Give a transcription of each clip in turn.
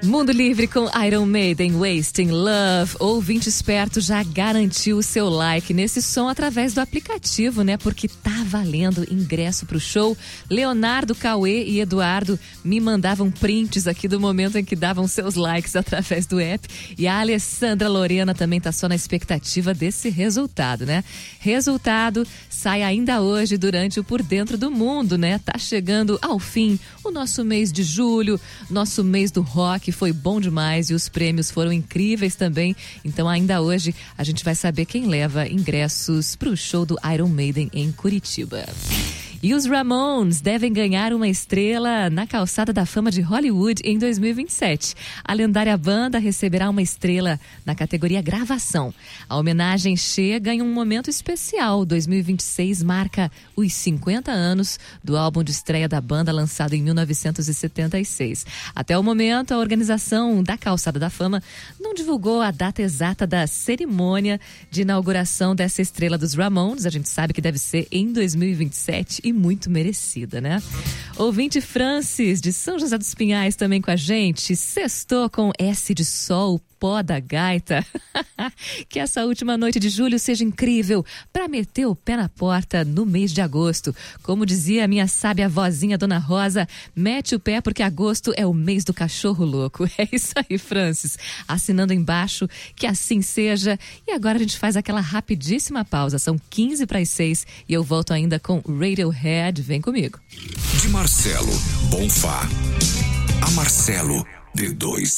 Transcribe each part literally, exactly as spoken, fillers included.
Mundo Livre com Iron Maiden, Wasting Love. Ouvinte esperto já garantiu o seu like nesse som através do aplicativo, né? Porque tá valendo ingresso pro show. Leonardo, Cauê e Eduardo me mandavam prints aqui do momento em que davam seus likes através do app. E a Alessandra Lorena também tá só na expectativa desse resultado, né? Resultado sai ainda hoje durante o Por Dentro do Mundo, né? Tá chegando ao fim o nosso mês de julho, nosso mês do rock. Foi bom demais e os prêmios foram incríveis também. Então ainda hoje a gente vai saber quem leva ingressos para o show do Iron Maiden em Curitiba. E os Ramones devem ganhar uma estrela na Calçada da Fama de Hollywood em dois mil e vinte e sete. A lendária banda receberá uma estrela na categoria gravação. A homenagem chega em um momento especial. dois mil e vinte e seis marca os cinquenta anos do álbum de estreia da banda, lançado em mil novecentos e setenta e seis. Até o momento, a organização da Calçada da Fama não divulgou a data exata da cerimônia de inauguração dessa estrela dos Ramones. A gente sabe que deve ser em dois mil e vinte e sete e muito merecida, né? Ouvinte Francis, de São José dos Pinhais, também com a gente. Sextou com S de sol, pó da gaita. Que essa última noite de julho seja incrível para meter o pé na porta no mês de agosto. Como dizia a minha sábia vozinha, Dona Rosa, mete o pé porque agosto é o mês do cachorro louco. É isso aí, Francis. Assinando embaixo, que assim seja. E agora a gente faz aquela rapidíssima pausa. São quinze para as seis e eu volto ainda com Radiohead. Vem comigo. De Marcelo Bonfá a Marcelo D dois.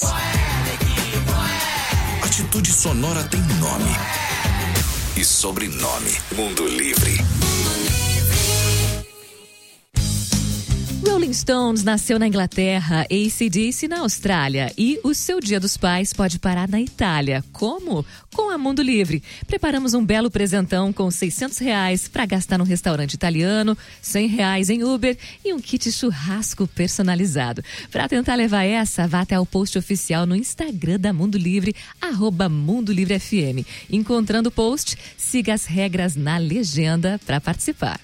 Atitude Sonora tem nome e sobrenome. Mundo Livre. Rolling Stones nasceu na Inglaterra, A C D C na Austrália e o seu Dia dos Pais pode parar na Itália. Como? Com a Mundo Livre. Preparamos um belo presentão com seiscentos reais para gastar num restaurante italiano, cem reais em Uber e um kit churrasco personalizado. Para tentar levar essa, vá até o post oficial no Instagram da Mundo Livre, arroba Mundo Livre F M. Encontrando o post, siga as regras na legenda para participar.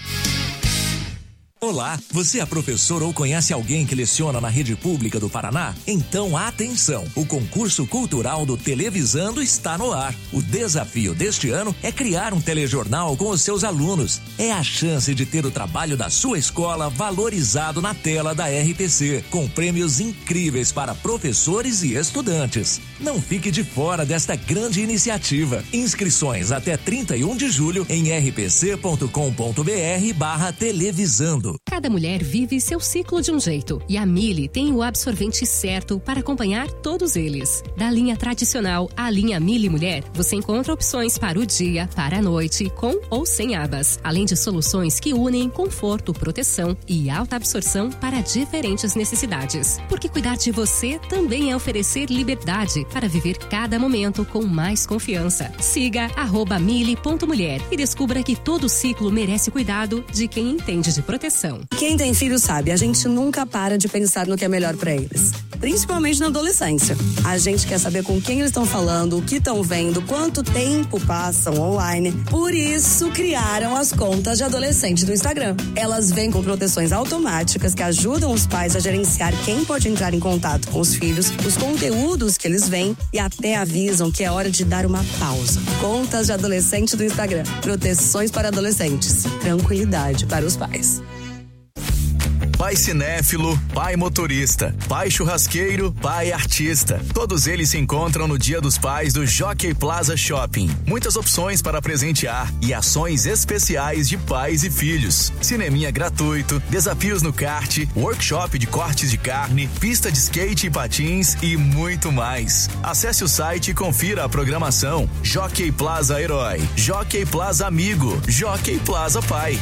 Olá, você é professor ou conhece alguém que leciona na rede pública do Paraná? Então atenção, o concurso cultural do Televisando está no ar. O desafio deste ano é criar um telejornal com os seus alunos. É a chance de ter o trabalho da sua escola valorizado na tela da R P C, com prêmios incríveis para professores e estudantes. Não fique de fora desta grande iniciativa. Inscrições até trinta e um de julho em r p c ponto com ponto b r barra televisando. Cada mulher vive seu ciclo de um jeito e a Mili tem o absorvente certo para acompanhar todos eles. Da linha tradicional à linha Mili Mulher, você encontra opções para o dia, para a noite, com ou sem abas, além de soluções que unem conforto, proteção e alta absorção para diferentes necessidades. Porque cuidar de você também é oferecer liberdade para viver cada momento com mais confiança. Siga arroba mili ponto mulher e descubra que todo ciclo merece cuidado de quem entende de proteção. Quem tem filho sabe, a gente nunca para de pensar no que é melhor pra eles. Principalmente na adolescência. A gente quer saber com quem eles estão falando, o que estão vendo, quanto tempo passam online. Por isso, criaram as contas de adolescente do Instagram. Elas vêm com proteções automáticas que ajudam os pais a gerenciar quem pode entrar em contato com os filhos, os conteúdos que eles veem e até avisam que é hora de dar uma pausa. Contas de adolescente do Instagram. Proteções para adolescentes. Tranquilidade para os pais. Pai cinéfilo, pai motorista, pai churrasqueiro, pai artista. Todos eles se encontram no Dia dos Pais do Jockey Plaza Shopping. Muitas opções para presentear e ações especiais de pais e filhos. Cineminha gratuito, desafios no kart, workshop de cortes de carne, pista de skate e patins e muito mais. Acesse o site e confira a programação. Jockey Plaza Herói, Jockey Plaza Amigo, Jockey Plaza Pai.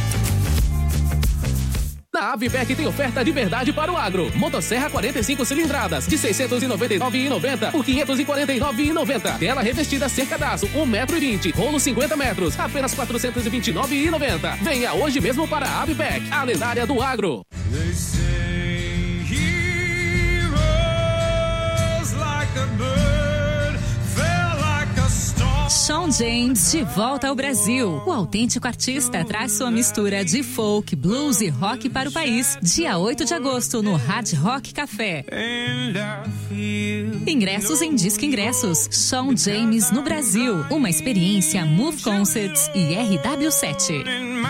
Na Avipec tem oferta de verdade para o agro. Motosserra quarenta e cinco cilindradas de seiscentos e noventa e nove reais e noventa centavos por quinhentos e quarenta e nove reais e noventa centavos. Tela revestida cercadaço um metro e vinte. Rolo cinquenta metros, apenas quatrocentos e vinte e nove reais e noventa centavos. Venha hoje mesmo para a Avipec, a lendária do agro. Som James de volta ao Brasil. O autêntico artista traz sua mistura de folk, blues e rock para o país. Dia oito de agosto no Hard Rock Café. Ingressos em Disque Ingressos. Shawn James no Brasil. Uma experiência Move Concerts e R W sete.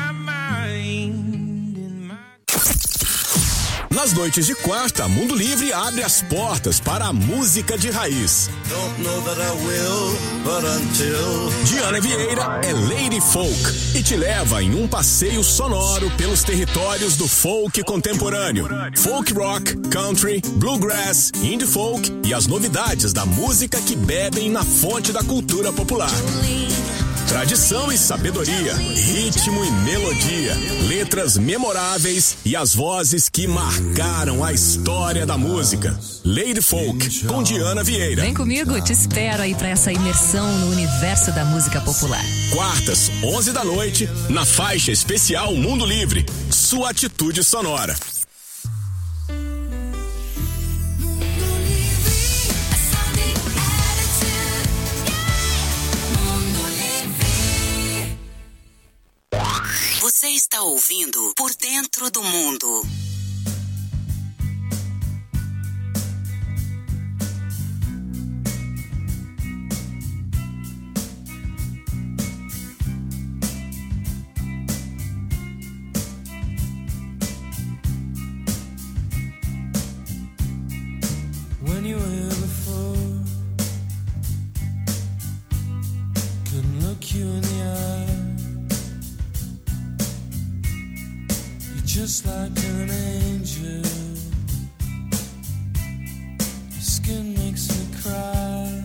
Nas noites de quarta, Mundo Livre abre as portas para a música de raiz. Diana Vieira é Lady Folk e te leva em um passeio sonoro pelos territórios do folk contemporâneo. Folk rock, country, bluegrass, indie folk e as novidades da música que bebem na fonte da cultura popular. Tradição e sabedoria, ritmo e melodia, letras memoráveis e as vozes que marcaram a história da música. Lady Folk, com Diana Vieira. Vem comigo, te espero aí pra essa imersão no universo da música popular. Quartas, onze da noite, na faixa especial Mundo Livre. Sua atitude sonora. Você está ouvindo Por Dentro do Mundo. When you were here before, couldn't look you in the eye. Just like an angel, your skin makes me cry.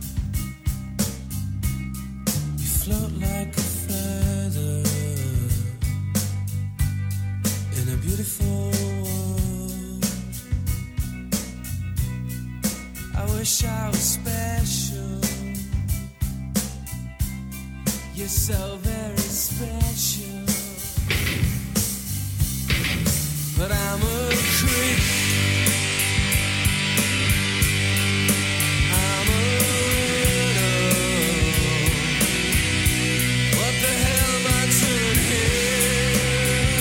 You float like a feather in a beautiful world. I wish I was special. You're so very special. But I'm a creep. I'm a widow. What the hell am I doing here?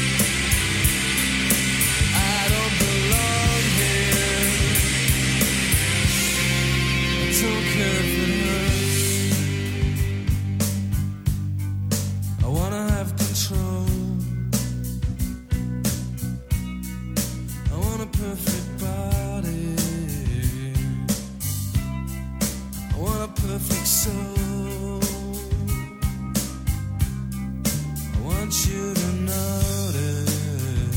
I don't belong here. I don't care if it hurts. I wanna have control. Perfect body, I want a perfect soul. I want you to notice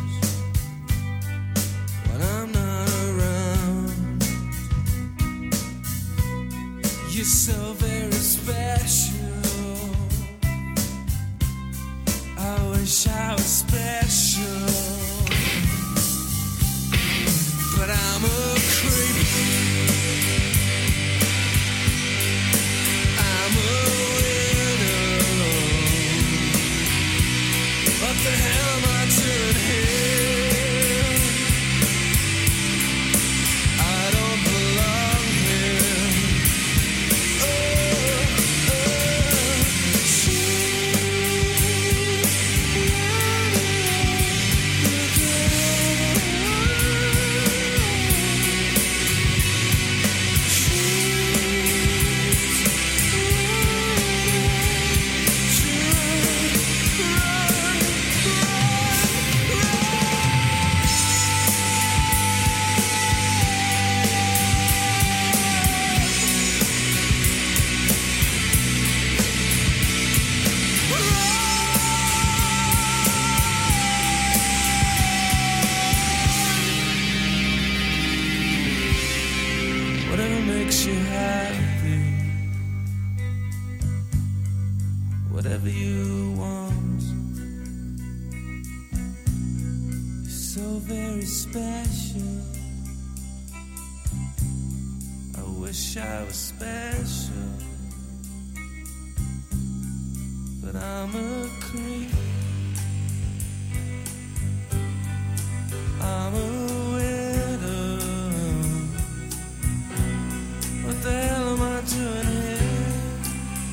when I'm not around. You're so very special. I wish I was special. But I'm a creep. I'm a widow. What the hell am I doing here? I don't belong here. Oh, oh, makes you happy, whatever you want. You're so very special. I wish I was special, but I'm a creep. I'm a widow. What the hell am I doing here?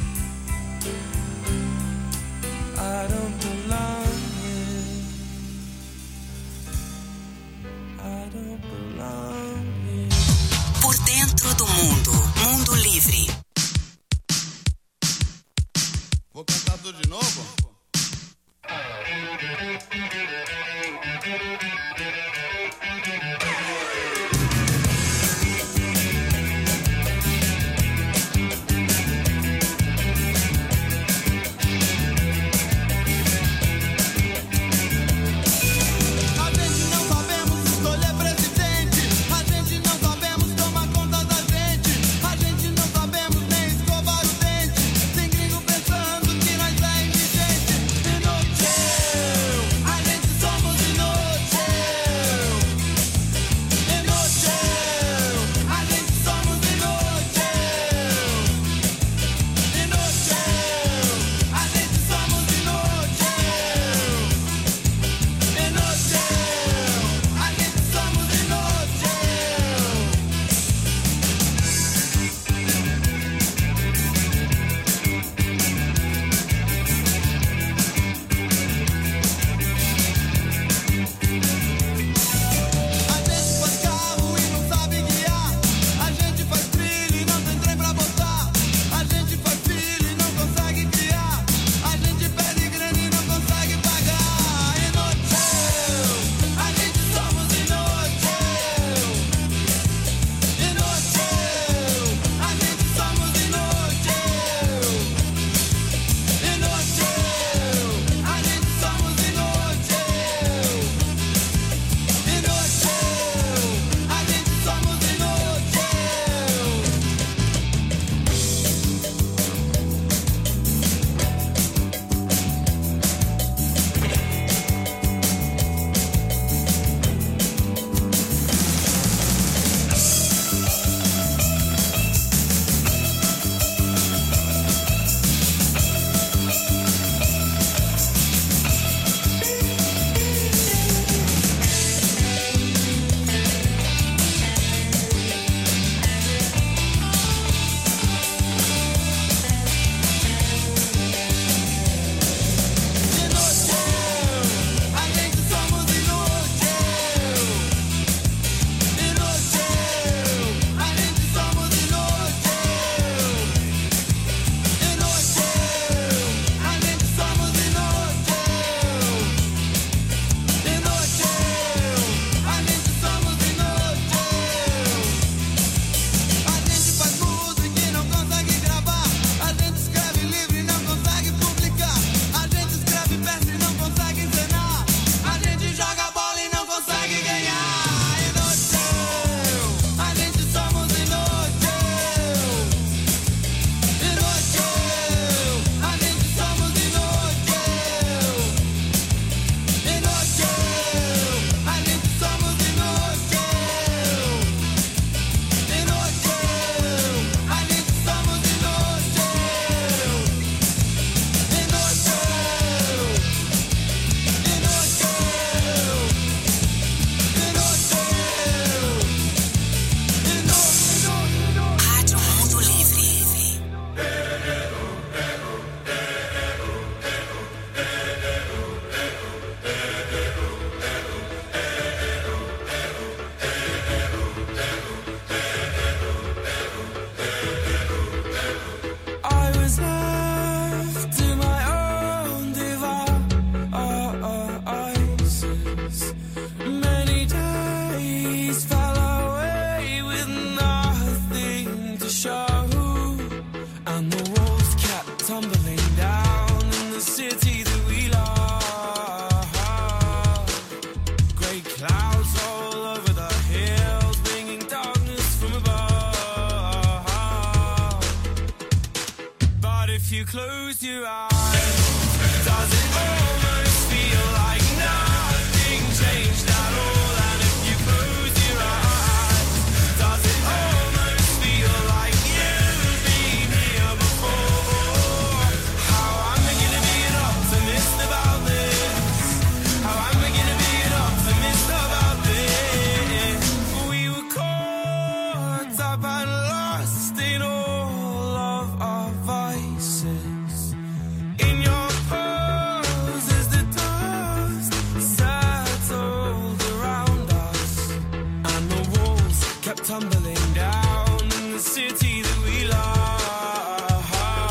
if you close your eyes, does it almost feel like nothing changed at all? And if you close your eyes, does it almost feel like you've been here before? How am I gonna be an optimist about this? How am I gonna be an optimist about this? We were caught up and lost in all of our vices. In your pose as the dust settled around us, and the walls kept tumbling down in the city that we love.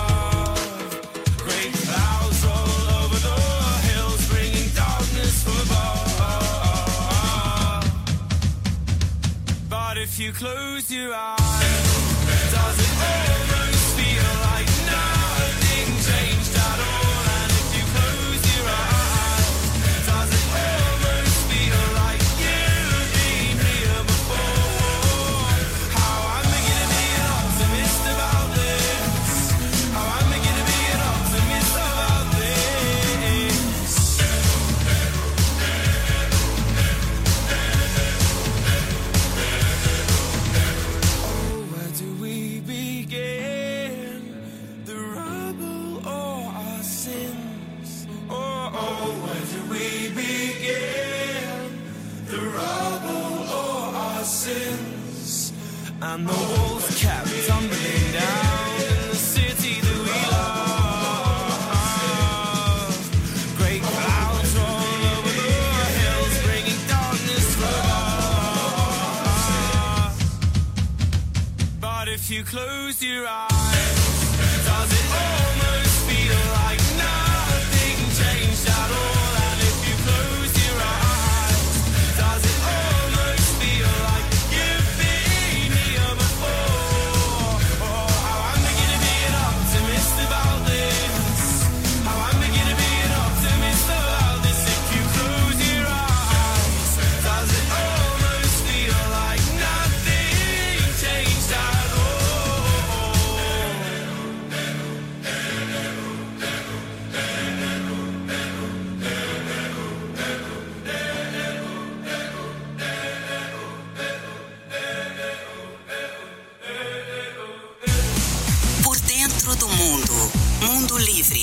Great clouds roll over the hills, bringing darkness for both. But if you close your eyes, does it almost feel like nothing changed at all? And if you close your eyes, does it almost feel like you've been here before? How am I gonna be an optimist about this? How am I gonna be an optimist about this? Oh, where do we begin? The rubble or our sins? Oh, oh, where do we begin? The rubble or our sins? And the walls kept tumbling down in the city that we love. Great clouds roll over the hills, bringing darkness for us. But if you close your eyes, does it almost feel like nothing changed at all? And if you close your eyes, does it almost feel like you've been here before? Oh, how am I gonna be an optimist about this? How am I gonna be an optimist about this? If you close your eyes, does it almost feel like nothing changed at all? Por dentro do mundo. Mundo Livre.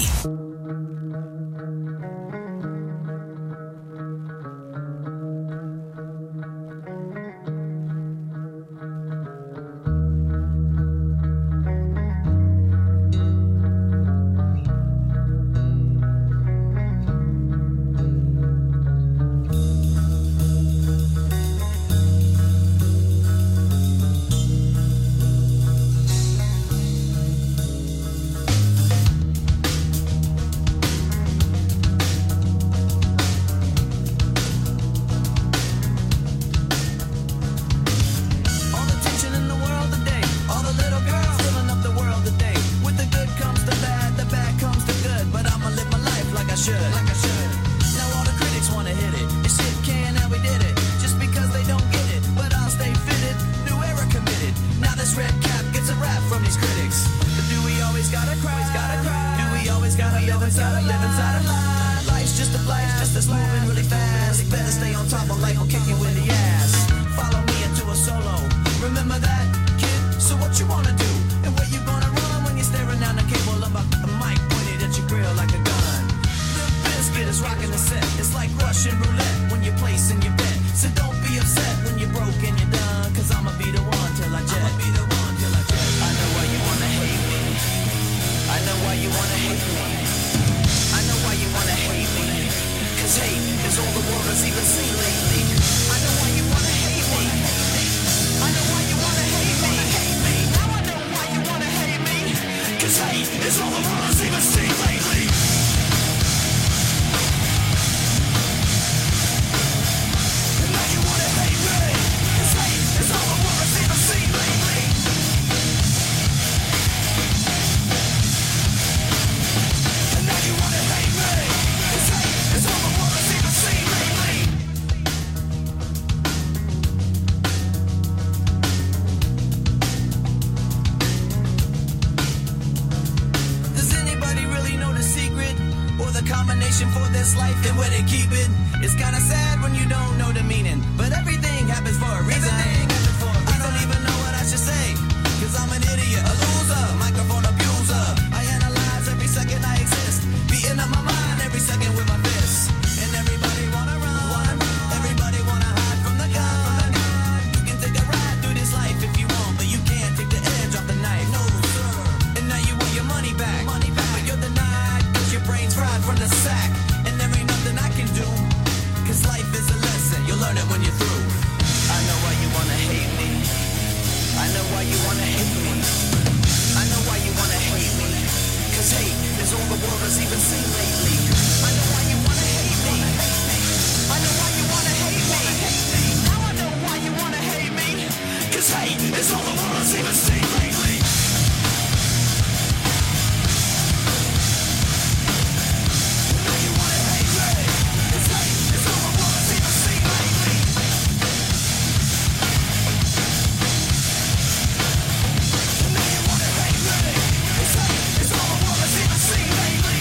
All the tension in the world today, all the little girls filling up the world today. With the good comes the bad, the bad comes the good. But I'ma live my life like I should, like I should. Now all the critics wanna hit it. This shit can and we did it. Just because they don't get it, but I'll stay fitted. New era committed. Now this red cap gets a rap from these critics. But do we always gotta cry? Gotta cry. Do we always gotta live inside a live inside a lie? Life's just a blast, just that's moving really fast. Better stay on top of life or kick you in the ass. Follow me into a solo. Remember that, kid? So what you wanna do? And where you gonna run when you're staring down the cable of a, a mic pointed at your grill like a gun? The biscuit is rocking the set. It's like Russian roulette when you're placing your bet. So don't be upset when you're broke and you're done. Cause I'ma be the one till I jet. I'ma be the one till I jet. I know why you wanna hate me. I know why you wanna hate me. Cause hate is all the world has even seen lately. I know they keep it. It's kinda sad when you don't know the meaning, but everything happens for a reason. I don't even know what I should say, cause I'm an idiot, a loser, microphone abuser. I analyze every second I exist, beating up my mind every second with my fists. And everybody wanna run, everybody wanna hide from the gun. You can take a ride through this life if you want, but you can't take the edge off the knife. No, sir. And now you want your money back, money back. But you're denied, cause your brain's fried from the sack. And there ain't nothing I can do, cause life is a lesson, you'll learn it when you're through. I know why you wanna hate me, I know why you wanna hate me, I know why you wanna hate me, cause hate is all the world has even seen lately. I know why you wanna hate me, I know why you wanna hate me, now I know why you wanna hate me, cause hate is all the world has even seen lately. Now you wanna hate me, cause hate is all the world has even seen lately. Now you wanna hate me, cause hate is all the world has even seen lately.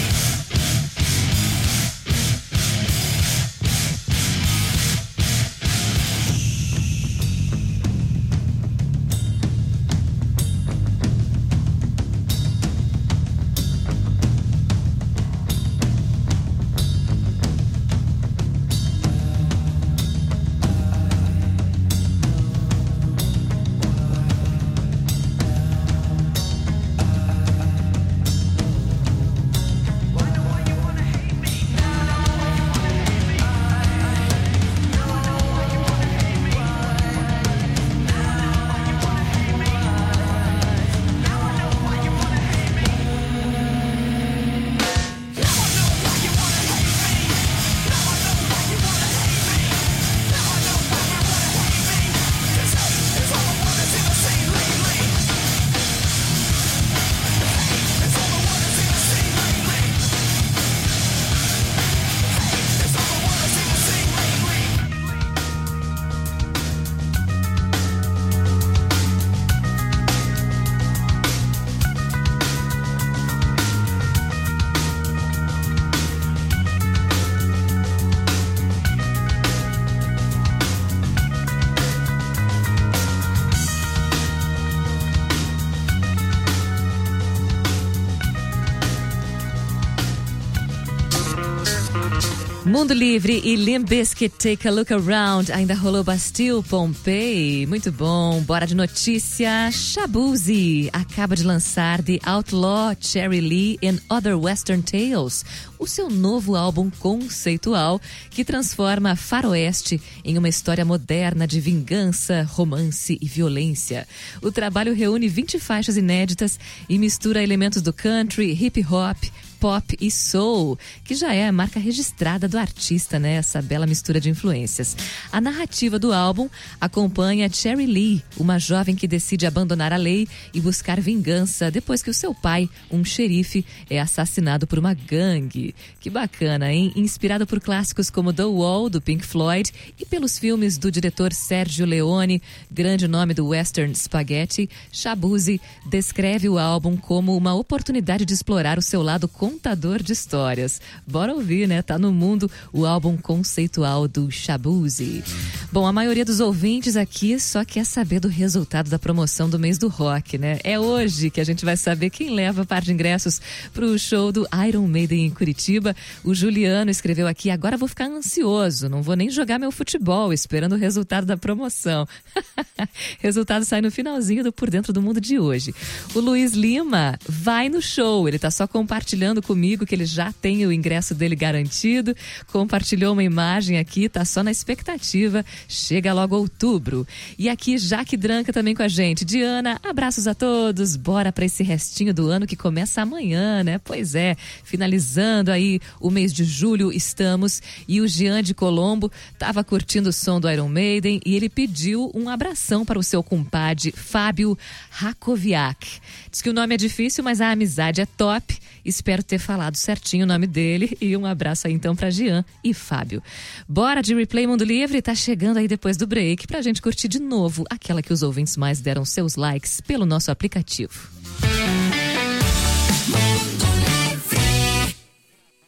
Mundo Livre e Limp Bizkit, Take a Look Around. Ainda rolou Bastille, Pompeii. Muito bom. Bora de notícia. Shaboozey acaba de lançar The Outlaw, Cherry Lee and Other Western Tales, o seu novo álbum conceitual que transforma Faroeste em uma história moderna de vingança, romance e violência. O trabalho reúne vinte faixas inéditas e mistura elementos do country, hip hop, pop e soul, que já é a marca registrada do artista, né? Essa bela mistura de influências. A narrativa do álbum acompanha Cherry Lee, uma jovem que decide abandonar a lei e buscar vingança depois que o seu pai, um xerife, é assassinado por uma gangue. Que bacana, hein? Inspirado por clássicos como The Wall, do Pink Floyd, e pelos filmes do diretor Sergio Leone, grande nome do western spaghetti, Shaboozey descreve o álbum como uma oportunidade de explorar o seu lado contador de histórias. Bora ouvir, né? Tá no mundo o álbum conceitual do Shaboozey. Bom, a maioria dos ouvintes aqui só quer saber do resultado da promoção do mês do rock, né? É hoje que a gente vai saber quem leva a par de ingressos pro show do Iron Maiden em Curitiba. O Juliano escreveu aqui: agora vou ficar ansioso, não vou nem jogar meu futebol, esperando o resultado da promoção. Resultado sai no finalzinho do Por Dentro do Mundo de hoje. O Luiz Lima vai no show, ele tá só compartilhando comigo que ele já tem o ingresso dele garantido, compartilhou uma imagem aqui, tá só na expectativa, chega logo outubro. E aqui Jaque Dranca também com a gente. Diana, abraços a todos, bora pra esse restinho do ano que começa amanhã, né? Pois é, finalizando aí o mês de julho estamos, e o Jean de Colombo tava curtindo o som do Iron Maiden e ele pediu um abração para o seu compadre Fábio Rakoviak. Diz que o nome é difícil, mas a amizade é top. Espero ter falado certinho o nome dele, e um abraço aí então pra Jean e Fábio. Bora de Replay Mundo Livre, tá chegando aí depois do break pra gente curtir de novo aquela que os ouvintes mais deram seus likes pelo nosso aplicativo.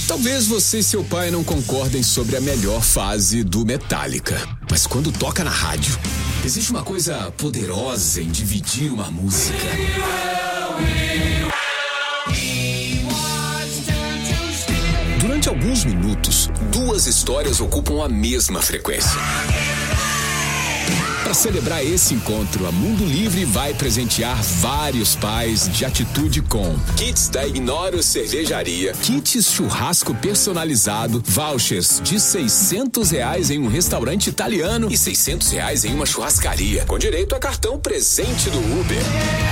Talvez você e seu pai não concordem sobre a melhor fase do Metallica, mas quando toca na rádio, existe uma coisa poderosa em dividir uma música. Durante alguns minutos, duas histórias ocupam a mesma frequência. Para celebrar esse encontro, a Mundo Livre vai presentear vários pais de atitude com kits da Ignoro Cervejaria, kits churrasco personalizado, vouchers de seiscentos reais em um restaurante italiano e seiscentos reais em uma churrascaria, com direito a cartão presente do Uber.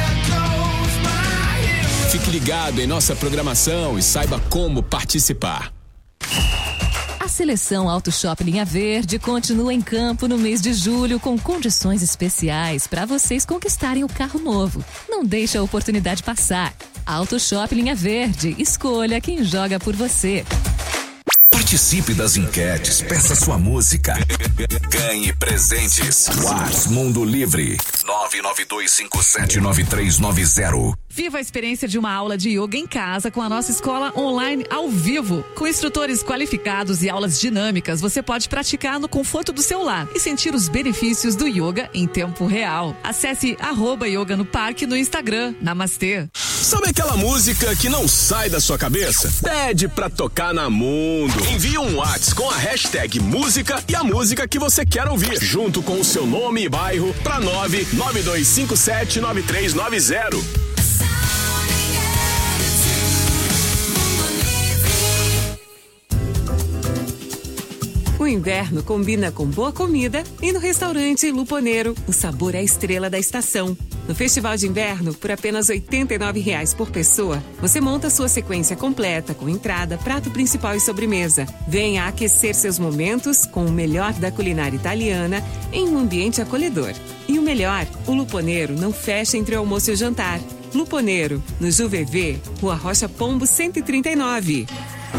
Fique ligado em nossa programação e saiba como participar. A seleção Auto Shop Linha Verde continua em campo no mês de julho com condições especiais para vocês conquistarem o carro novo. Não deixe a oportunidade passar. Auto Shop Linha Verde, escolha quem joga por você. Participe das enquetes, peça sua música, ganhe presentes. Whats Mundo Livre nove nove dois cinco sete nove três nove zero. Viva a experiência de uma aula de yoga em casa com a nossa escola online ao vivo. Com instrutores qualificados e aulas dinâmicas, você pode praticar no conforto do seu lar e sentir os benefícios do yoga em tempo real. Acesse arroba yoga no parque no Instagram. Namastê. Sabe aquela música que não sai da sua cabeça? Pede pra tocar na Mundo. Envie um WhatsApp com a hashtag música e a música que você quer ouvir, junto com o seu nome e bairro, pra nove nove dois cinco sete nove três nove zero. O inverno combina com boa comida e no restaurante Luponeiro, o sabor é a estrela da estação. No Festival de Inverno, por apenas oitenta e nove reais por pessoa, você monta sua sequência completa com entrada, prato principal e sobremesa. Venha aquecer seus momentos com o melhor da culinária italiana em um ambiente acolhedor. E o melhor, o Luponeiro não fecha entre o almoço e o jantar. Luponeiro, no Juvevê, Rua Rocha Pombo cento e trinta e nove.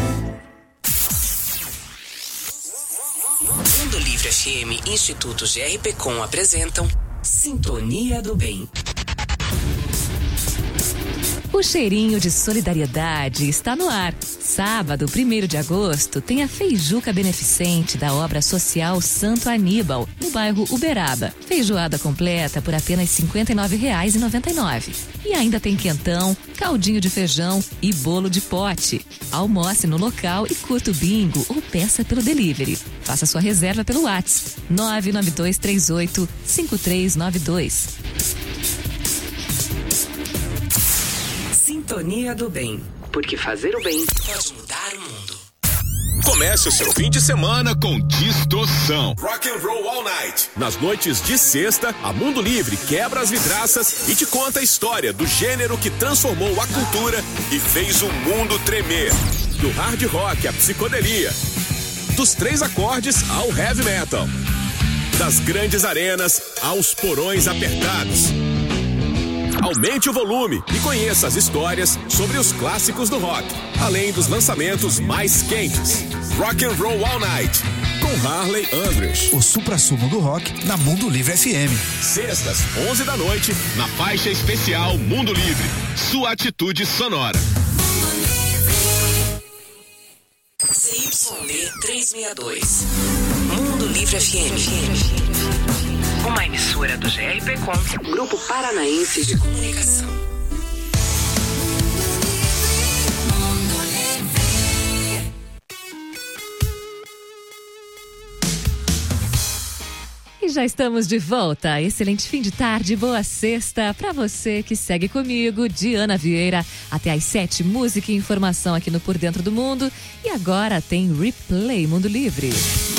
Mundo Livre F M e Instituto G R P Com apresentam Sintonia do Bem. O cheirinho de solidariedade está no ar. Sábado, primeiro de agosto, tem a Feijuca Beneficente da obra social Santo Aníbal, no bairro Uberaba. Feijoada completa por apenas cinquenta e nove reais e noventa e nove centavos. E ainda tem quentão, caldinho de feijão e bolo de pote. Almoce no local e curta o bingo ou peça pelo delivery. Faça sua reserva pelo WhatsApp nove nove dois três oito cinco três nove dois. Sintonia do Bem, porque fazer o bem pode mudar o mundo. Comece o seu fim de semana com distorção. Rock and Roll All Night. Nas noites de sexta, a Mundo Livre quebra as vidraças e te conta a história do gênero que transformou a cultura e fez o mundo tremer. Do hard rock à psicodelia, dos três acordes ao heavy metal, das grandes arenas aos porões apertados. Aumente o volume e conheça as histórias sobre os clássicos do rock, além dos lançamentos mais quentes. Rock and Roll All Night, com Harley Andrews. O suprassumo do rock na Mundo Livre F M. Sextas, onze da noite, na faixa especial Mundo Livre. Sua atitude sonora. C Y D trezentos e sessenta e dois. Mundo Livre F M. Uma emissora do G R P Com, Grupo Paranaense de Comunicação. E já estamos de volta. Excelente fim de tarde, boa sexta para você que segue comigo, Diana Vieira, até às sete, música e informação aqui no Por Dentro do Mundo. E agora tem Replay Mundo Livre.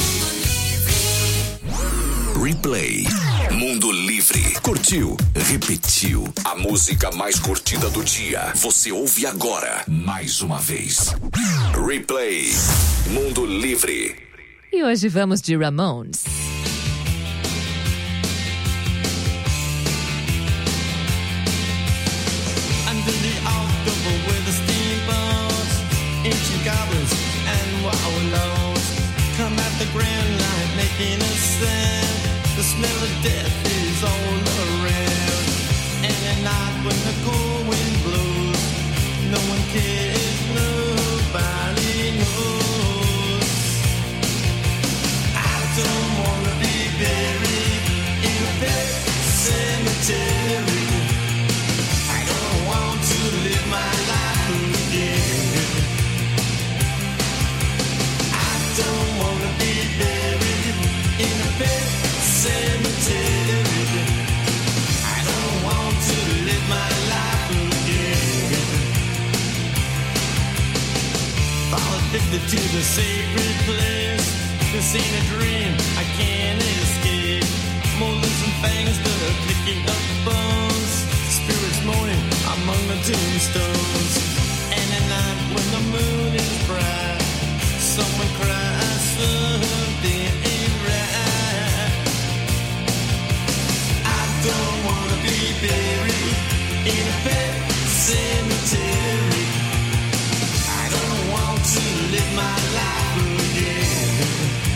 Replay Mundo Livre. Curtiu? Repetiu? A música mais curtida do dia. Você ouve agora, mais uma vez. Replay Mundo Livre. E hoje vamos de Ramones. Under the October with the steamboats, ancient goblins and wallows come at the grand light making a sound. The smell of death is all around. And at night when the cold wind blows, no one cares, nobody knows. sacred place. This ain't a dream, I can't escape. Molars and fangs, the clicking of bones. Spirits moaning among the tombstones. And at night when the moon is bright, someone cries, something ain't right. I don't wanna be buried in a pet cemetery. I don't want to live my life again.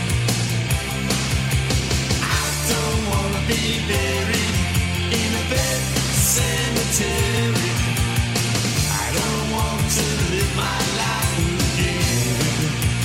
I don't wanna be buried in a pet cemetery. I don't want to live my life again.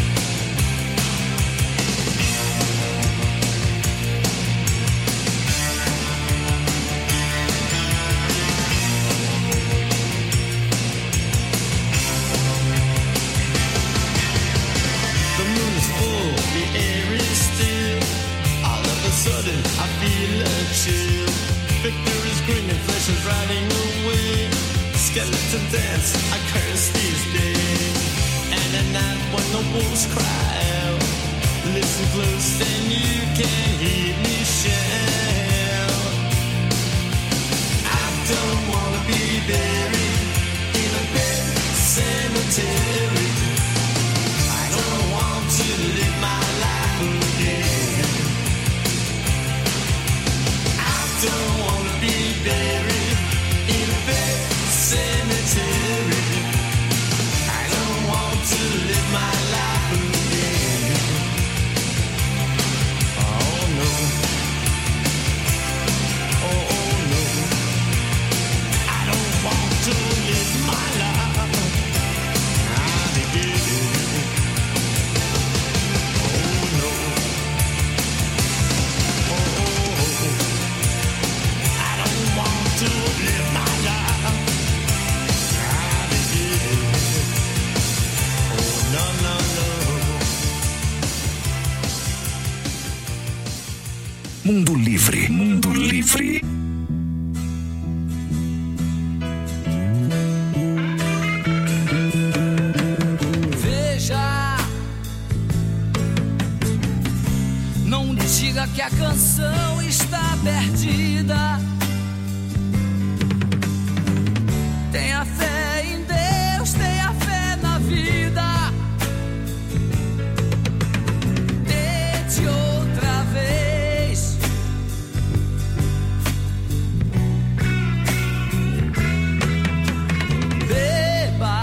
The moon is full, the air is still. All of a sudden I feel a chill. Victor is grinning, flesh is riding away. Skeleton dance, I curse these days. And at night when the wolves cry out, listen close and you can hear me shout. I don't wanna be buried in a pet cemetery. I don't want to live my life again. I don't wanna be buried in a pet cemetery. I don't want to live my life again. Oh no. Oh, oh no. I don't want to live my life again. Oh no. Oh, oh, oh. I don't want to live my life again. Oh no, no, no. Mundo Livre, Mundo Livre. Veja, não diga que a canção está perdida. Tenha fé em Deus, tenha fé na vida. Tente outra vez. Beba,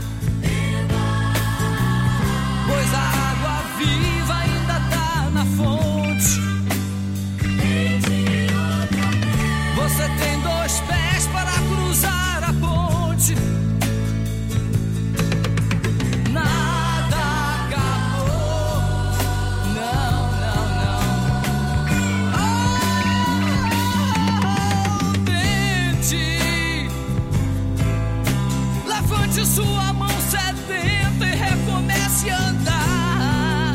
pois a água viva ainda tá na fonte. Você tem dois pés para cruzar a ponte. Nada acabou. Não, não, não. Oh, tente. Levante sua mão sedenta e recomece a andar.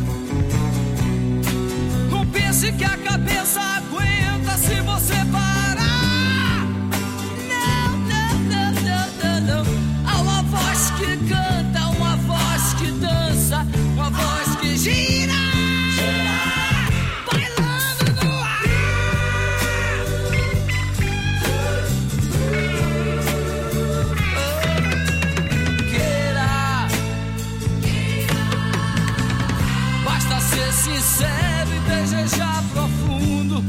Não pense que a cabeça aguenta se você parar. Não, não, não, não, não, não. Há uma voz que canta, uma voz que dança, uma voz que gira, bailando no ar. Queira, basta ser sincero e desejar profundo.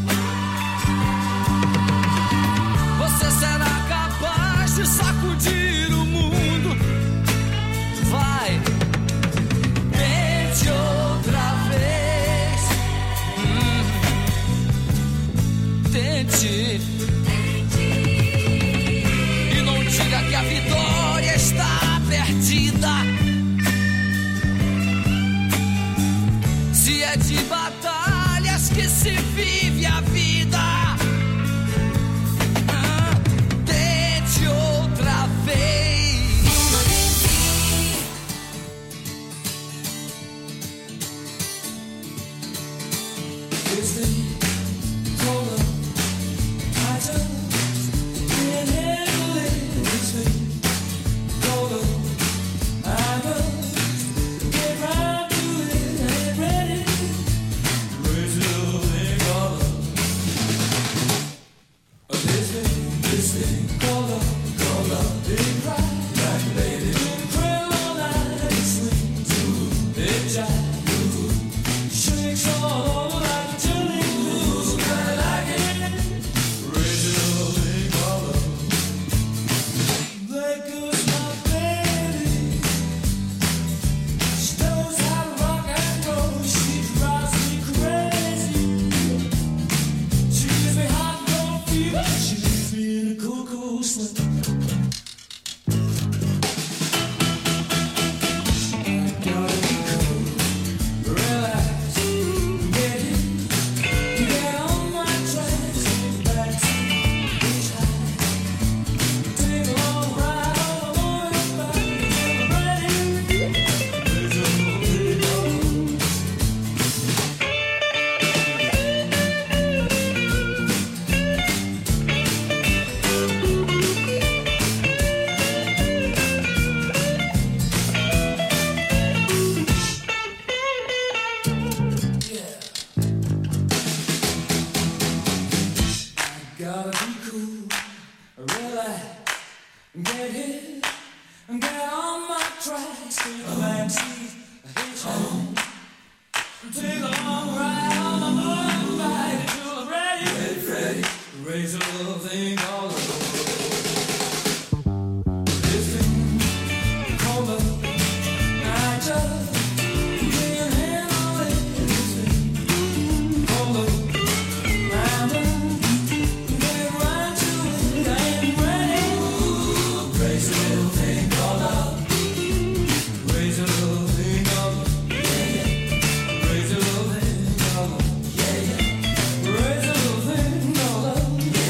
Você será capaz de sacudir o mundo. Vai, tente outra vez. Hum. Tente. E não diga que a vitória está perdida. Se é de batalhas que se vive a vida. Ah, tente outra vez. Get Raise a little thing called this thing called love. I just lay a hand on it. This thing called love. My love, get right to it. I am ready. Raise a little thing called love. Raise a little thing called love. Yeah, yeah. Raise a little thing called love. Yeah, yeah. Raise a little thing called love.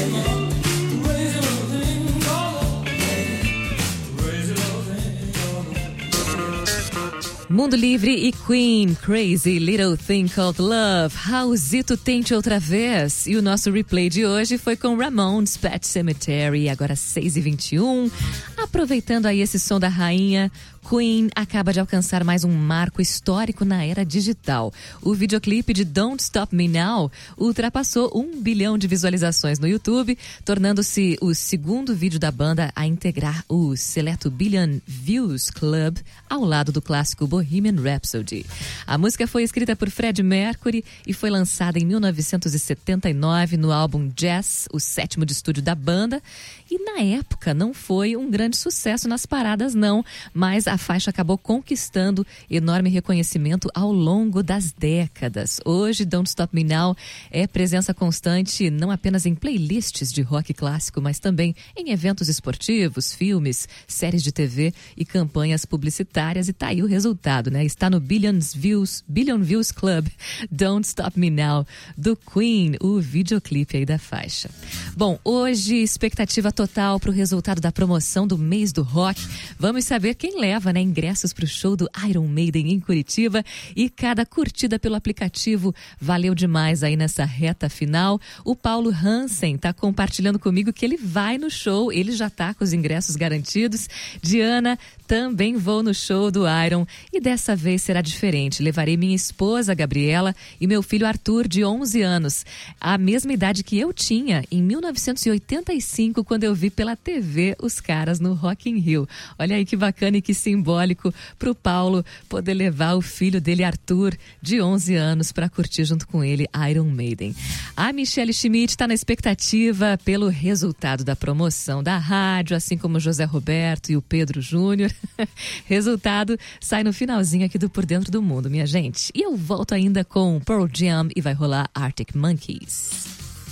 Mundo Livre e Queen, Crazy Little Thing Called Love. Raulzito, tente outra vez. E o nosso replay de hoje foi com Ramones, Pet Sematary, agora seis e vinte e um. Aproveitando aí esse som da rainha, Queen acaba de alcançar mais um marco histórico na era digital. O videoclipe de Don't Stop Me Now ultrapassou um bilhão de visualizações no YouTube, tornando-se o segundo vídeo da banda a integrar o seleto Billion Views Club ao lado do clássico Bohemian Rhapsody. A música foi escrita por Freddie Mercury e foi lançada em mil novecentos e setenta e nove no álbum Jazz, o sétimo de estúdio da banda. E na época não foi um grande sucesso nas paradas não, mas a faixa acabou conquistando enorme reconhecimento ao longo das décadas. Hoje, Don't Stop Me Now é presença constante não apenas em playlists de rock clássico, mas também em eventos esportivos, filmes, séries de T V e campanhas publicitárias. E tá aí o resultado, né? Está no Billions Views, Billion Views Club, Don't Stop Me Now, do Queen, o videoclipe aí da faixa. Bom, hoje, expectativa total para o resultado da promoção do mês do rock. Vamos saber quem leva, né, ingressos para o show do Iron Maiden em Curitiba, e cada curtida pelo aplicativo valeu demais aí nessa reta final. O Paulo Hansen está compartilhando comigo que ele vai no show, ele já está com os ingressos garantidos. Diana, também vou no show do Iron e dessa vez será diferente. Levarei minha esposa Gabriela e meu filho Arthur, de onze anos, a mesma idade que eu tinha em mil novecentos e oitenta e cinco, quando eu vi pela T V os caras no Rock in Rio. Olha aí que bacana e que simbólico pro Paulo poder levar o filho dele, Arthur, de onze anos, para curtir junto com ele Iron Maiden. A Michelle Schmidt está na expectativa pelo resultado da promoção da rádio, assim como o José Roberto e o Pedro Júnior. Resultado sai no finalzinho aqui do Por Dentro do Mundo, minha gente. E eu volto ainda com Pearl Jam e vai rolar Arctic Monkeys.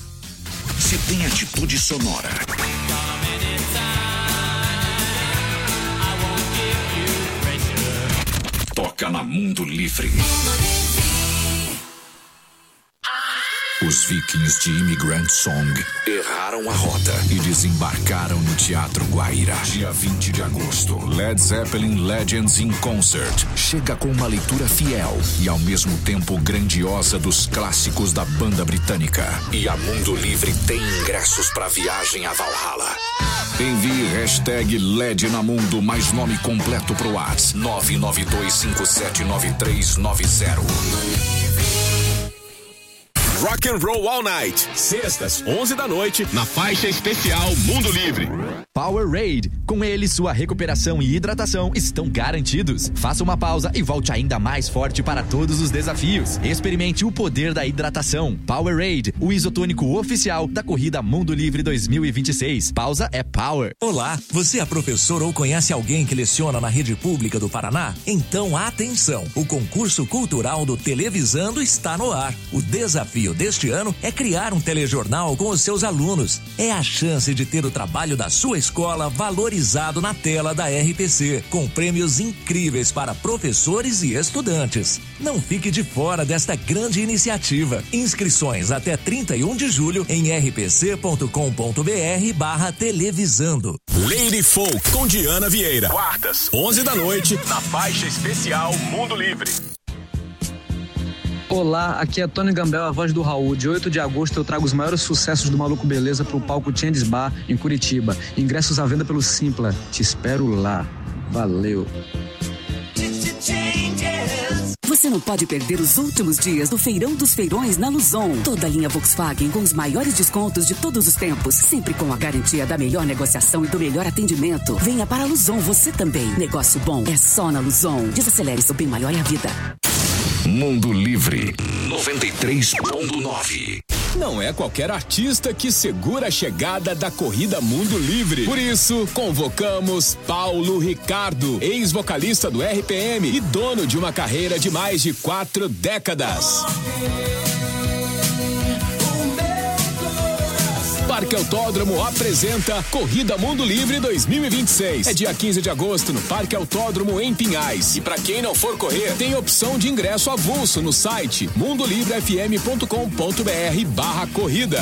Se tem atitude sonora, toca na Mundo Livre. Os Vikings de Immigrant Song erraram a rota e desembarcaram no Teatro Guaíra. Dia vinte de agosto, Led Zeppelin Legends in Concert chega com uma leitura fiel e ao mesmo tempo grandiosa dos clássicos da banda britânica. E a Mundo Livre tem ingressos para viagem a Valhalla. Envie hashtag L E D na Mundo mais nome completo pro WhatsApp nove nove dois cinco sete nove três nove zero. Rock and Roll All Night, sextas, onze da noite, na faixa especial Mundo Livre. Powerade, com ele sua recuperação e hidratação estão garantidos. Faça uma pausa e volte ainda mais forte para todos os desafios. Experimente o poder da hidratação. Powerade, o isotônico oficial da corrida Mundo Livre dois mil e vinte e seis. Pausa é power. Olá, você é professor ou conhece alguém que leciona na rede pública do Paraná? Então atenção, o concurso cultural do Televisando está no ar. O desafio deste ano é criar um telejornal com os seus alunos. É a chance de ter o trabalho da sua escola valorizado na tela da R P C, com prêmios incríveis para professores e estudantes. Não fique de fora desta grande iniciativa. Inscrições até trinta e um de julho em r p c ponto com ponto b r barra televisando. Lady Folk com Diana Vieira. Quartas, onze da noite, na faixa especial Mundo Livre. Olá, aqui é Tony Gambel, a voz do Raul. De oito de agosto eu trago os maiores sucessos do Maluco Beleza pro palco Chandes Bar, em Curitiba. Ingressos à venda pelo Simpla. Te espero lá. Valeu. Você não pode perder os últimos dias do Feirão dos Feirões na Luzon. Toda a linha Volkswagen com os maiores descontos de todos os tempos, sempre com a garantia da melhor negociação e do melhor atendimento. Venha para a Luzon você também. Negócio bom é só na Luzon. Desacelere, seu bem maior é a vida. Mundo Livre noventa e três ponto nove. não é qualquer artista que segura a chegada da Corrida Mundo Livre. Por isso, convocamos Paulo Ricardo, ex-vocalista do R P M e dono de uma carreira de mais de quatro décadas. Parque Autódromo apresenta Corrida Mundo Livre dois mil e vinte e seis. É dia quinze de agosto no Parque Autódromo em Pinhais. E para quem não for correr, tem opção de ingresso avulso no site mundolivrefm.com.br barra corrida.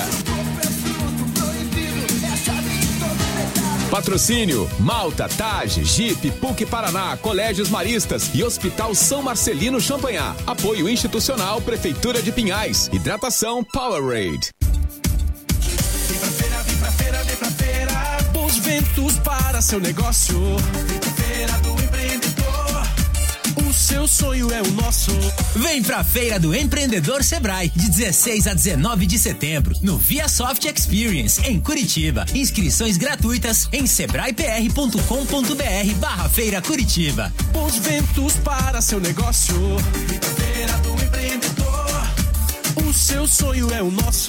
Patrocínio: Malta, Tage, Jeep, P U C Paraná, Colégios Maristas e Hospital São Marcelino Champagnat. Apoio institucional Prefeitura de Pinhais. Hidratação Powerade. Vem pra feira, vem pra feira, vem pra feira. Bons ventos para seu negócio. Vem pra feira do empreendedor. O seu sonho é o nosso. Vem pra Feira do Empreendedor Sebrae, de dezesseis a dezenove de setembro, no ViaSoft Experience, em Curitiba. Inscrições gratuitas em sebrae-pr.com.br barra Feira Curitiba. Bons ventos para seu negócio. Vem pra feira do empreendedor. O seu sonho é o nosso.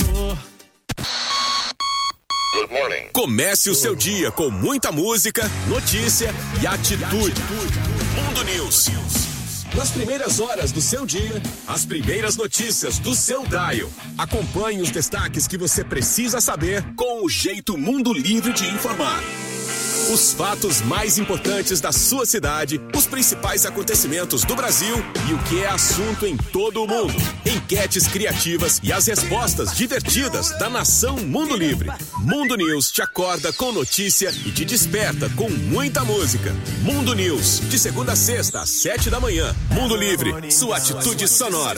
Comece o seu dia com muita música, notícia e atitude. Mundo News. Nas primeiras horas do seu dia, as primeiras notícias do seu dial. Acompanhe os destaques que você precisa saber com o jeito Mundo Livre de informar. Os fatos mais importantes da sua cidade, os principais acontecimentos do Brasil e o que é assunto em todo o mundo. Enquetes criativas e as respostas divertidas da nação Mundo Livre. Mundo News te acorda com notícia e te desperta com muita música. Mundo News, de segunda a sexta, às sete da manhã. Mundo Livre, sua atitude sonora.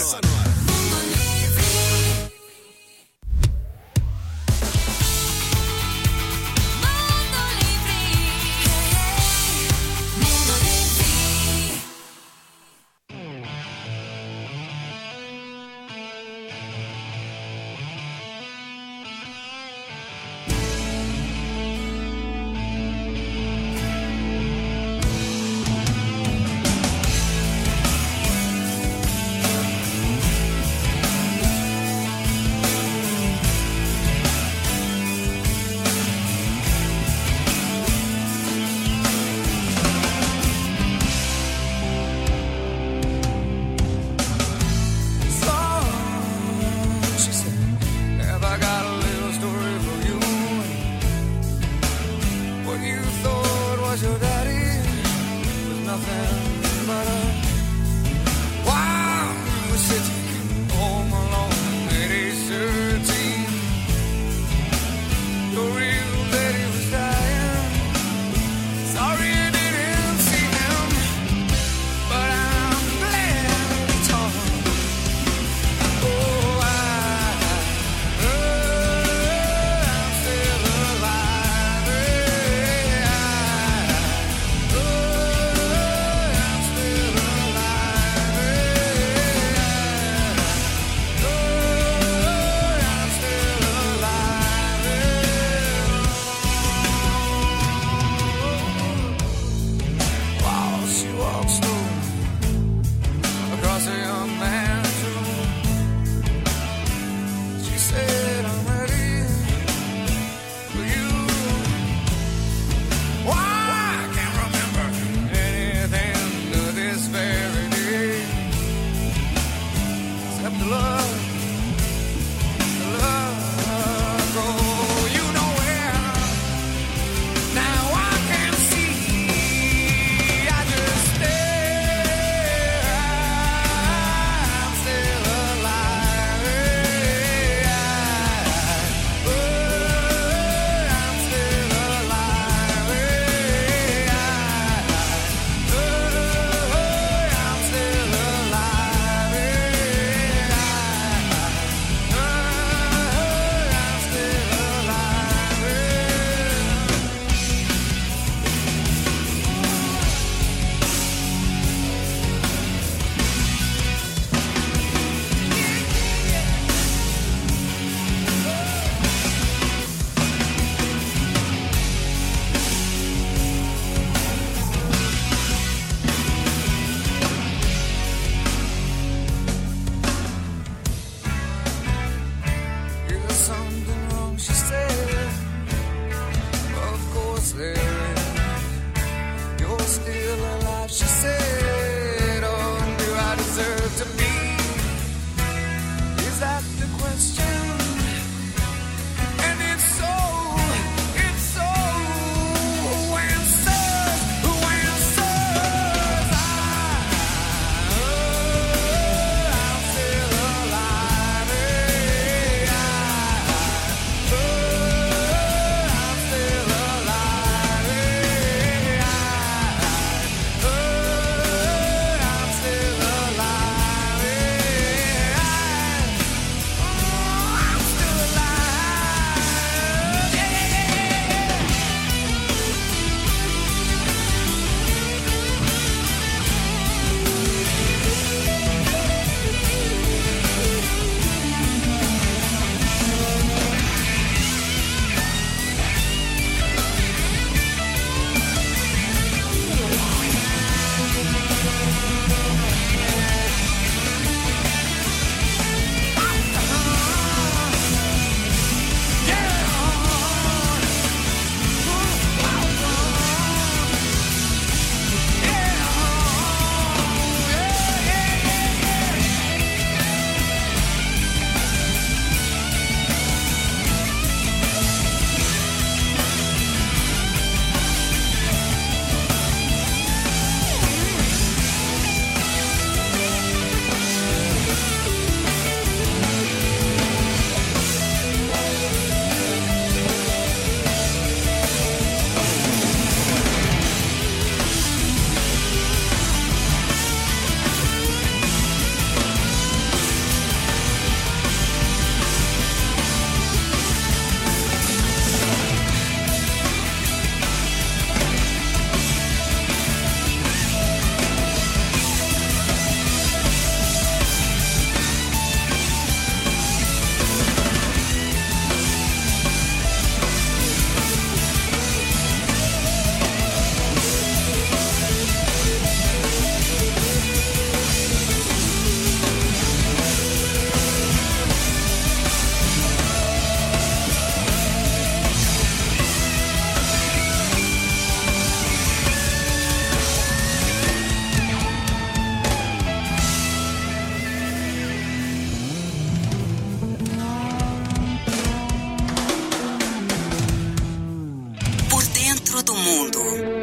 mundo.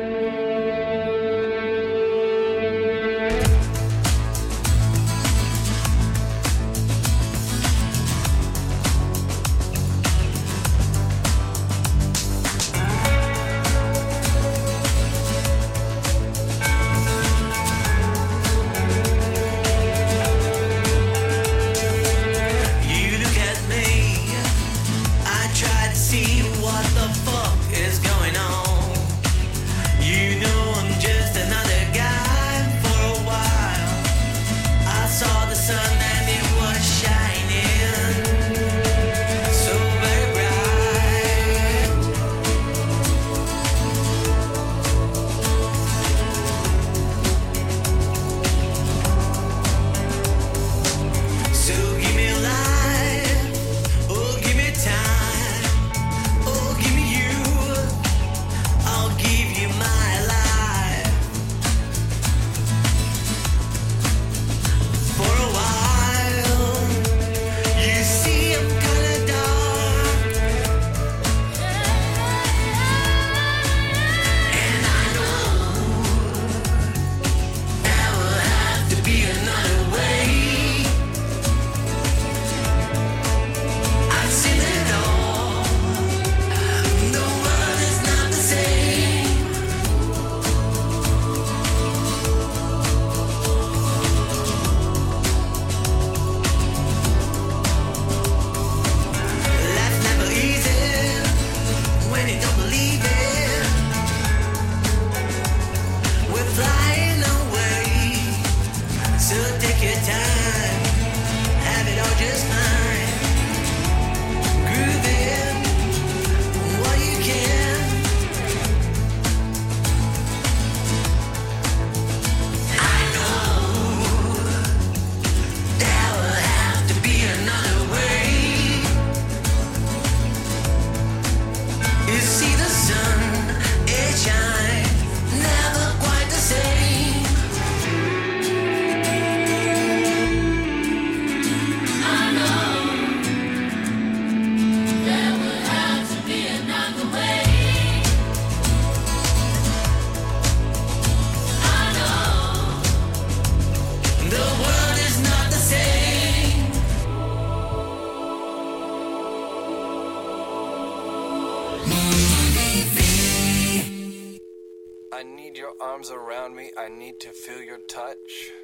Around me, I need to feel your touch.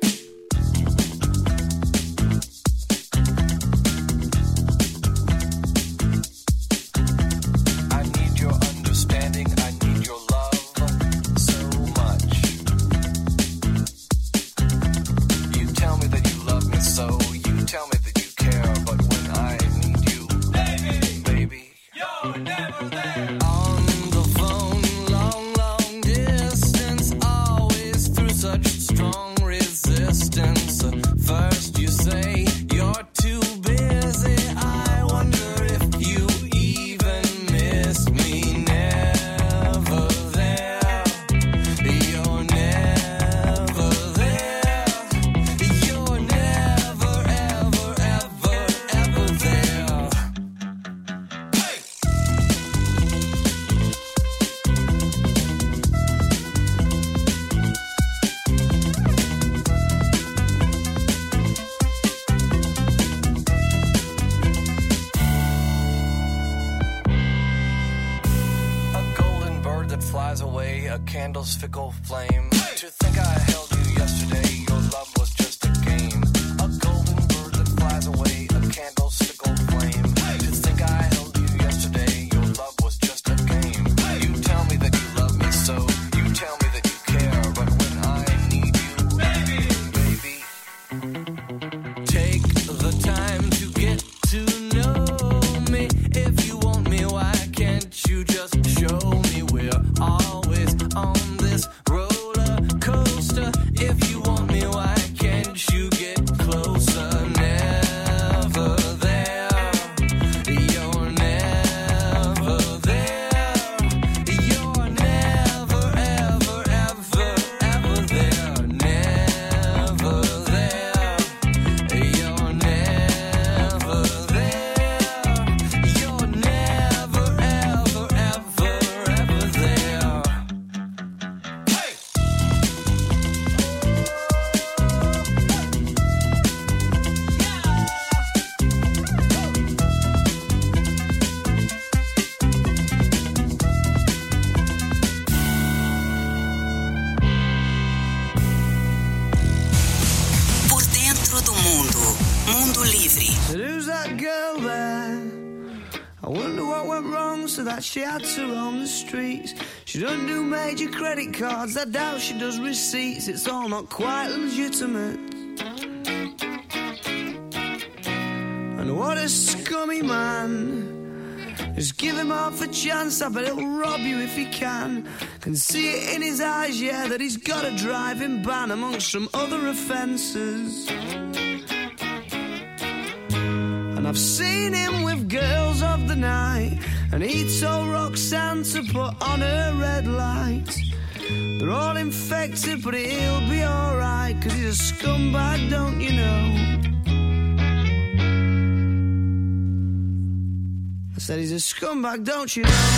I need your understanding, I need your love so much. You tell me that you love me so, you tell me that you care, but when I need you, baby, baby, you're never there. On the phone, long, long distance, always through such strong resistance. First you say you're too busy, I wonder if you even miss me. Never there, you're never there, you're never, ever, ever, ever there. Hey! A golden bird that flies away, a candle's fickle flame. To think I held you yesterday, your love was just a game. A golden bird that flies away, a candle's fickle flame. To think I held you yesterday, your love was just a game. You tell me that you love me so, you tell me that you care, but when I need you, baby, baby, take the time to get to know me. If you want me, why can't you just show me? We're always on this roller coaster. wonder what went wrong so that she had to roam the streets. She doesn't do major credit cards, I doubt she does receipts. It's all not quite legitimate. And what a scummy man. Just give him half a chance, I bet he'll rob you if he can. Can see it in his eyes, yeah, that he's got a driving ban amongst some other offences. And I've seen him with girls of the night, and he told Roxanne to put on her red light. They're all infected, but he'll be alright, cause he's a scumbag, don't you know? I said he's a scumbag, don't you know?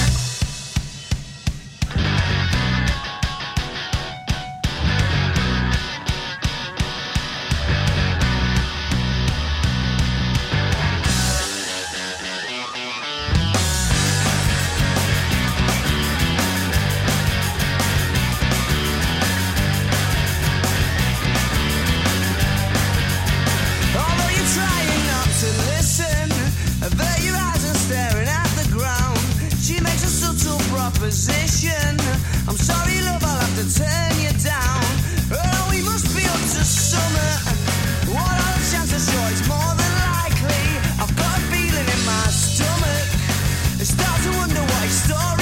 I'm sorry, love, I'll have to turn you down. Oh, we must be up to summer. What are the chances? Sure, it's more than likely. I've got a feeling in my stomach. I start to wonder what his story